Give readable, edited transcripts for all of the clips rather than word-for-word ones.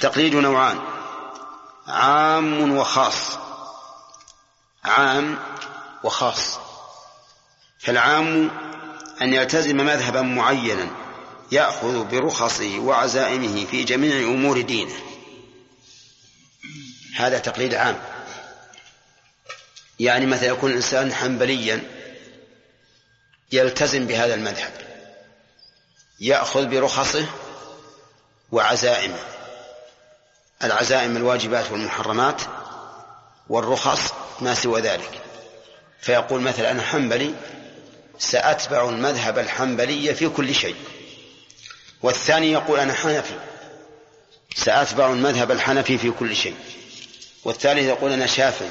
التقليد نوعان: عام وخاص. عام وخاص. فالعام أن يلتزم مذهبا معينا يأخذ برخصه وعزائمه في جميع أمور دينه، هذا تقليد عام. يعني مثلا يكون الإنسان حنبليا يلتزم بهذا المذهب، يأخذ برخصه وعزائمه، العزائم الواجبات والمحرمات، والرخص ما سوى ذلك. فيقول مثلا أنا حنبلي سأتبع المذهب الحنبلي في كل شيء. والثاني يقول أنا حنفي سأتبع المذهب الحنفي في كل شيء. والثالث يقول أنا شافعي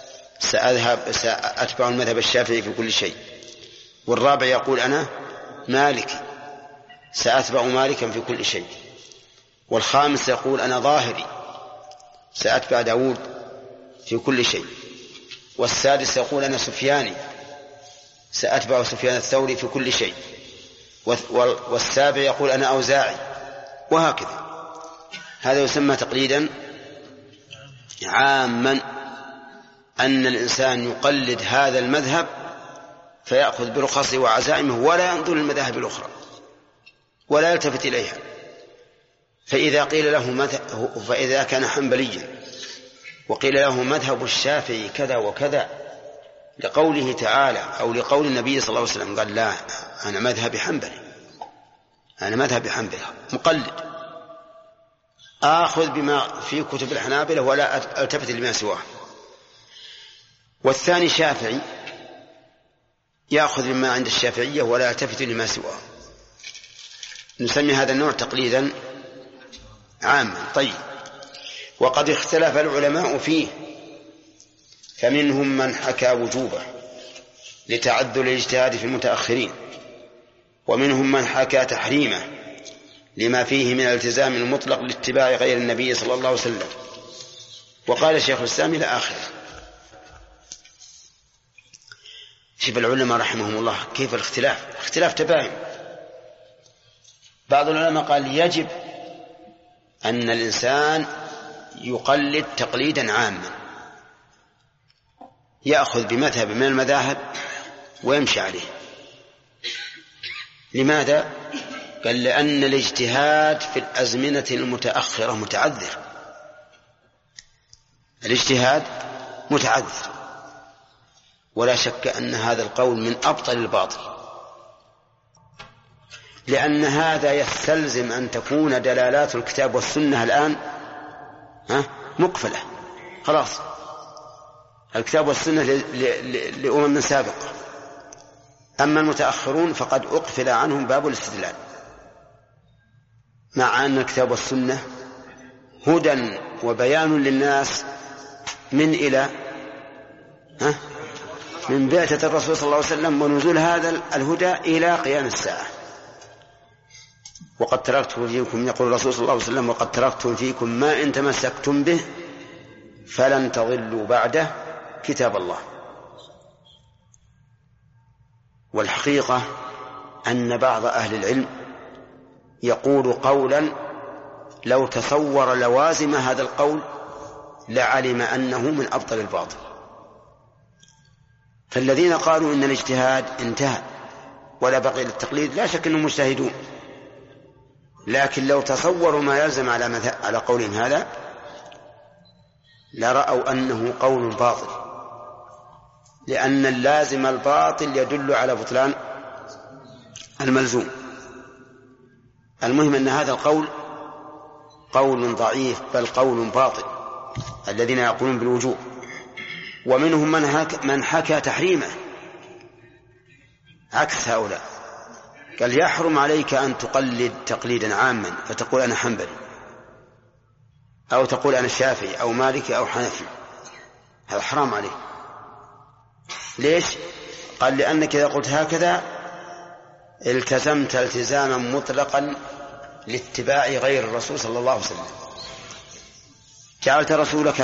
سأتبع المذهب الشافعي في كل شيء. والرابع يقول أنا مالكي سأتبع مالكا في كل شيء. والخامس يقول أنا ظاهري سأتبع داود في كل شيء. والسادس يقول أنا سفياني سأتبع سفيان الثوري في كل شيء. والسابع يقول أنا أوزاعي، وهكذا. هذا يسمى تقليدا عاما، أن الإنسان يقلد هذا المذهب فيأخذ برخصه وعزائمه ولا ينظر للمذاهب الأخرى ولا يلتفت إليها. فإذا قيل له فإذا كان حنبليا وقيل له مذهب الشافعي كذا وكذا لقوله تعالى أو لقول النبي صلى الله عليه وسلم، قال لا، أنا مذهبي حنبلي، أنا مذهبي حنبلي مقلد، آخذ بما في كتب الحنابلة ولا ألتفت لما سواه. والثاني شافعي يأخذ بما عند الشافعية ولا يلتفت لما سواه. نسمي هذا النوع تقليدا عاما. طيب، وقد اختلف العلماء فيه، فمنهم من حكى وجوبه لتعذر الاجتهاد في المتأخرين، ومنهم من حكى تحريمه لما فيه من الالتزام المطلق لاتباع غير النبي صلى الله عليه وسلم. وقال شيخ الإسلام إلى آخره. شوف العلماء رحمهم الله كيف اختلاف تباين. بعض العلماء قال يجب أن الإنسان يقلد تقليدا عاما، يأخذ بمذهب من المذاهب ويمشي عليه. لماذا؟ قال لأن الاجتهاد في الأزمنة المتأخرة متعذر، الاجتهاد متعذر، ولا شك أن هذا القول من أبطل الباطل، لأن هذا يستلزم أن تكون دلالات الكتاب والسنة الآن مقفلة، خلاص الكتاب والسنة لأمم سابقة. أما المتأخرون فقد أقفل عنهم باب الاستدلال، مع أن الكتاب والسنة هدى وبيان للناس من إلى من بعثة الرسول صلى الله عليه وسلم ونزول هذا الهدى إلى قيام الساعة. وقد تركتم فيكم، يقول الرسول صلى الله عليه وسلم، وقد تركتم فيكم ما إن تمسكتم به فلن تضلوا بعده كتاب الله. والحقيقة أن بعض أهل العلم يقول قولا لو تصور لوازم هذا القول لعلم أنه من أبطل الباطل. فالذين قالوا إن الاجتهاد انتهى ولا بقي للتقليد لا شك أنهم مجتهدون، لكن لو تصوروا ما يلزم على قولهم هذا لرأوا أنه قول باطل، لأن اللازم الباطل يدل على بطلان الملزوم. المهم أن هذا القول قول ضعيف، بل قول باطل، الذين يقولون بالوجوب. ومنهم من حكى تحريمه عكس هؤلاء، قال يحرم عليك أن تقلد تقليدا عاما فتقول أنا حنبلي، أو تقول أنا شافعي أو مالكي أو حنفي، هذا حرام عليك. ليش؟ قال لأنك إذا قلت هكذا التزمت التزاما مطلقا لاتباع غير الرسول صلى الله عليه وسلم، جعلت رسولك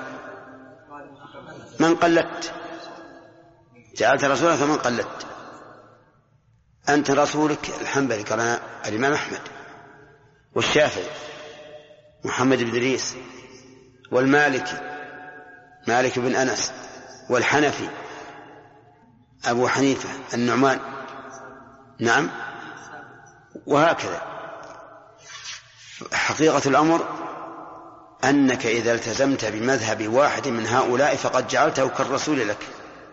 من قلدت، جعلت رسولك من قلدت. أنت رسولك الحنبلي، قال الإمام أحمد والشافعي، محمد بن إدريس، والمالكي مالك بن أنس، والحنفي أبو حنيفة، النعمان، نعم، وهكذا. حقيقة الأمر أنك إذا التزمت بمذهب واحد من هؤلاء فقد جعلته كالرسول لك.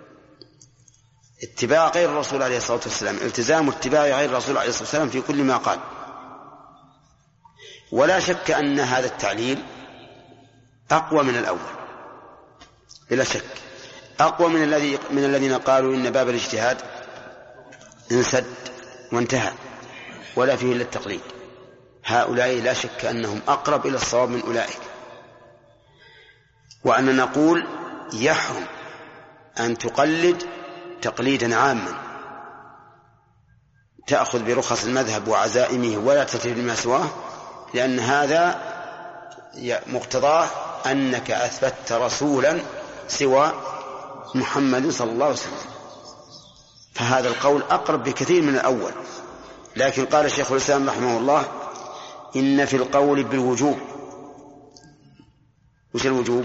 اتباع غير الرسول عليه الصلاة والسلام، التزام اتباع غير الرسول عليه الصلاة والسلام في كل ما قال. ولا شك أن هذا التعليل أقوى من الأول، بلا شك أقوى من الذين قالوا إن باب الاجتهاد انسد وانتهى ولا فيه إلا التقليد. هؤلاء لا شك أنهم أقرب إلى الصواب من أولئك. وأن نقول يحرم أن تقلد تقليدا عاما تأخذ برخص المذهب وعزائمه ولا تتبع بما سواه، لأن هذا مقتضاه أنك أثبتت رسولا سوى محمد صلى الله عليه وسلم. فهذا القول أقرب بكثير من الأول. لكن قال الشيخ الإسلام رحمه الله إن في القول بالوجوب. وش الوجوب؟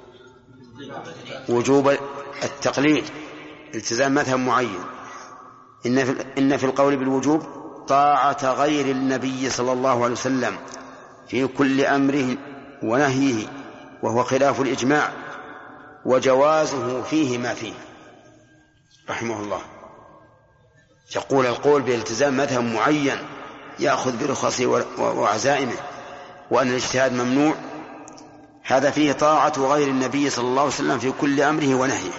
وجوب التقليد، التزام مذهب معين. إن في القول بالوجوب طاعة غير النبي صلى الله عليه وسلم في كل أمره ونهيه، وهو خلاف الإجماع، وجوازه فيه ما فيه. رحمه الله يقول القول بالتزام مذهب معين يأخذ برخصه وعزائمه وأن الاجتهاد ممنوع، هذا فيه طاعة غير النبي صلى الله عليه وسلم في كل أمره ونهيه.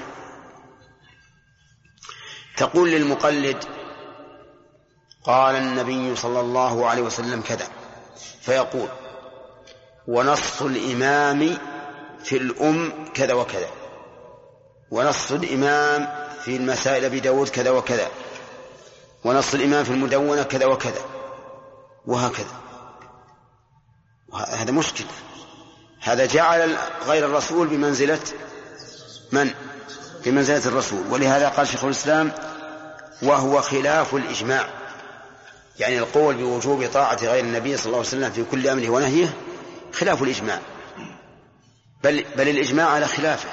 تقول للمقلد قال النبي صلى الله عليه وسلم كذا، فيقول ونص الإمام في الأم كذا وكذا، ونص الإمام في المسائل أبي داود كذا وكذا، ونص الإمام في المدونة كذا وكذا، وهكذا. هذا مشكل. هذا جعل غير الرسول بمنزلة من؟ بمنزلة الرسول. ولهذا قال شيخ الإسلام وهو خلاف الإجماع، يعني القول بوجوب طاعة غير النبي صلى الله عليه وسلم في كل أمره ونهيه خلاف الإجماع، بل الإجماع على خلافه،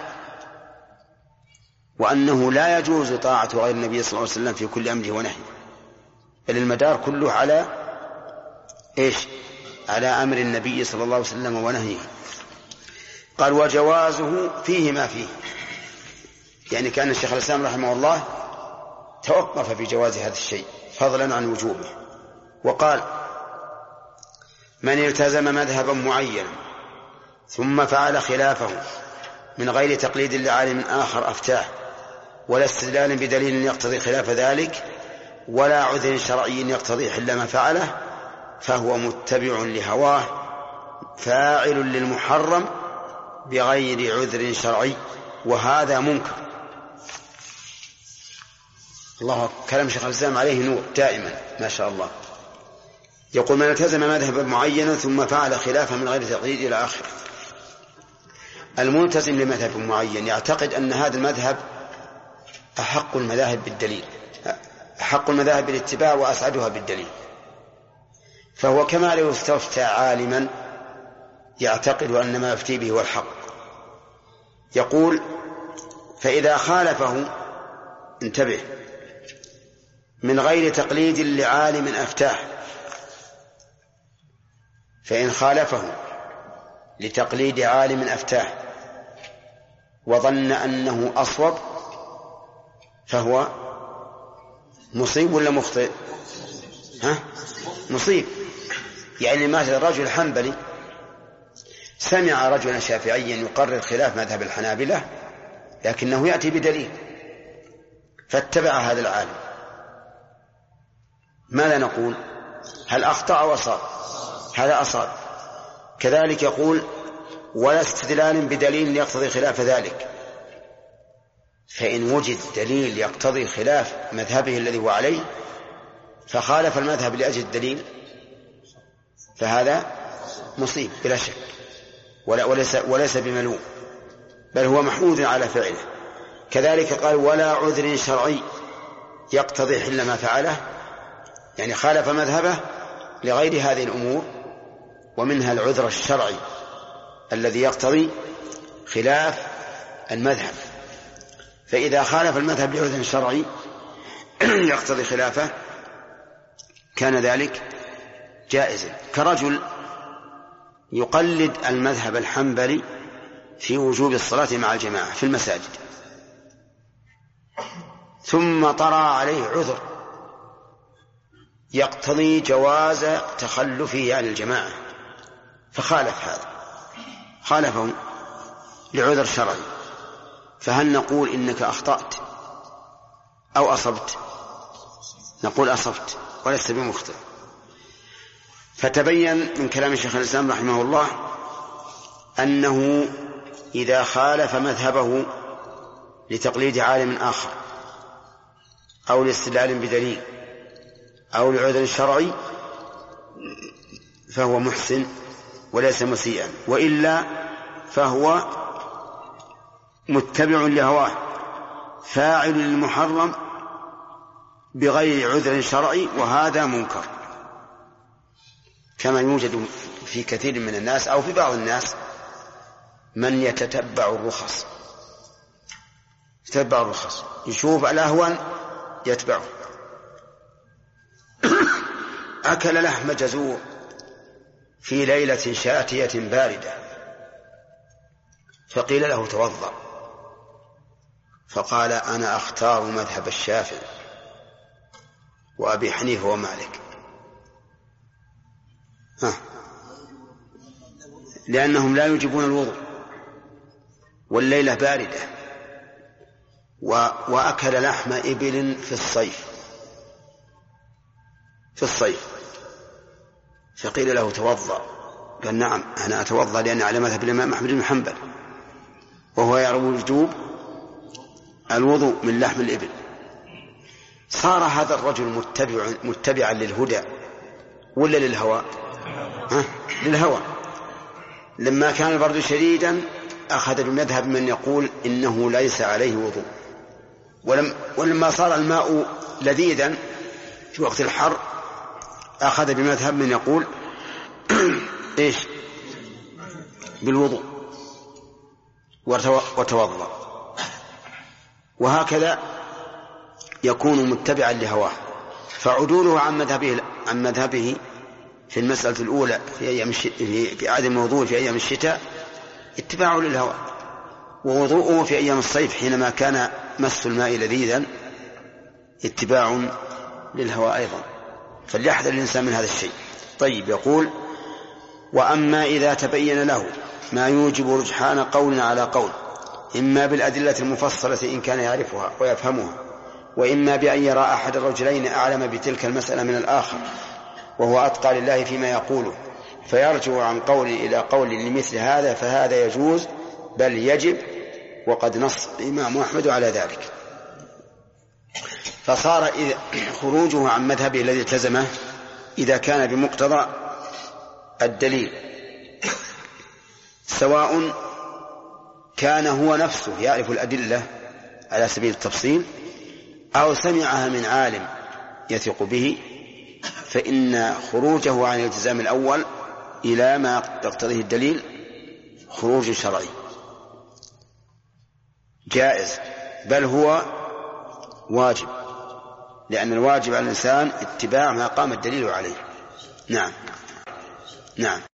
وأنه لا يجوز طاعة غير النبي صلى الله عليه وسلم في كل أمره ونهيه، بل المدار كله على إيش؟ على أمر النبي صلى الله عليه وسلم ونهيه. قال وجوازه فيه ما فيه، يعني كان الشيخ الإسلام رحمه الله توقف في جواز هذا الشيء فضلا عن وجوبه، وقال من التزم مذهبا معينا ثم فعل خلافه من غير تقليد لعالم آخر أفتاه ولا استدلال بدليل يقتضي خلاف ذلك ولا عذر شرعي يقتضي حل ما فعله فهو متبع لهواه فاعل للمحرم بغير عذر شرعي، وهذا منكر. الله، كلام شيخ الإسلام عليه نور دائما ما شاء الله. يقول من التزم مذهبا معينا ثم فعل خلافه من غير تقليد إلى آخره. الملتزم لمذهب معين يعتقد أن هذا المذهب أحق المذاهب بالدليل، أحق المذاهب بالاتباع وأسعدها بالدليل، فهو كما لو استفتى عالما يعتقد أن ما يفتي به هو الحق. يقول فإذا خالفه، انتبه، من غير تقليد لعالم أفتاه، فإن خالفه لتقليد عالم أفتاه وظن أنه أصوب فهو مصيب ولا مخطئ؟ مصيب. يعني مثل رجل حنبلي سمع رجلا شافعيا يقرر خلاف مذهب الحنابلة لكنه يأتي بدليل فاتبع هذا العالم، ماذا نقول؟ هل أخطأ وصاب؟ هذا أصاب. كذلك يقول ولا استدلال بدليل يقتضي خلاف ذلك، فإن وجد دليل يقتضي خلاف مذهبه الذي هو عليه فخالف المذهب لأجل الدليل فهذا مصيب بلا شك، وليس بملوم، بل هو محمود على فعله. كذلك قال ولا عذر شرعي يقتضي حل ما فعله، يعني خالف مذهبه لغير هذه الأمور ومنها العذر الشرعي الذي يقتضي خلاف المذهب. فإذا خالف المذهب بعذر شرعي يقتضي خلافه كان ذلك جائزا، كرجل يقلد المذهب الحنبلي في وجوب الصلاة مع الجماعة في المساجد، ثم طرأ عليه عذر يقتضي جواز تخلفه عن الجماعة فخالف هذا، خالفه لعذر شرعي، فهل نقول إنك أخطأت أو أصبت؟ نقول أصبت ولست بمخطئ. فتبين من كلام الشيخ الإسلام رحمه الله أنه إذا خالف مذهبه لتقليد عالم آخر أو لاستدلال بدليل أو لعذر شرعي فهو محسن وليس مسيئا، وإلا فهو متبع لهواه فاعل للمحرم بغير عذر شرعي، وهذا منكر، كما يوجد في كثير من الناس أو في بعض الناس من يتتبع الرخص، يتتبع الرخص، يشوف الأهون يتبعه. أكل لحم جزور في ليلة شاتية باردة فقيل له توضأ، فقال أنا أختار مذهب الشافعي وأبي حنيفة ومالك، لأنهم لا يجبون الوضوء والليلة باردة، وأكل لحم إبل في الصيف فقيل له توضأ، قال نعم أنا أتوضأ لأن على مذهب الإمام أحمد بن حنبل وهو يرى وجوب الوضوء من لحم الإبل. صار هذا الرجل متبعا للهدى ولا للهوى؟ للهوى. لما كان البرد شديدا أخذ بمذهب من يقول إنه ليس عليه وضوء، ولما صار الماء لذيذا في وقت الحر أخذ بمذهب من يقول إيش بالوضوء وتوضأ. وهكذا يكون متبعا لهواه، فعدوله عن مذهبه في المسألة الأولى في عدم الوضوء في أيام الشتاء اتباع للهوى، ووضوءه في أيام الصيف حينما كان مس الماء لذيذا اتباع للهوى أيضا، فليحذر الإنسان من هذا الشيء. طيب، يقول وأما إذا تبين له ما يوجب رجحان قول على قول، إما بالأدلة المفصلة إن كان يعرفها ويفهمها، وإما بأن يرى أحد الرجلين أعلم بتلك المسألة من الآخر وهو أتقى لله فيما يقوله فيرجع عن قول إلى قول لمثل هذا، فهذا يجوز بل يجب، وقد نص الإمام أحمد على ذلك. فصار خروجه عن مذهبه الذي التزمه إذا كان بمقتضى الدليل، سواء كان هو نفسه يعرف الأدلة على سبيل التفصيل أو سمعها من عالم يثق به، فإن خروجه عن الالتزام الأول إلى ما يقتضيه الدليل خروج شرعي جائز، بل هو واجب، لأن الواجب على الإنسان اتباع ما قام الدليل عليه. نعم.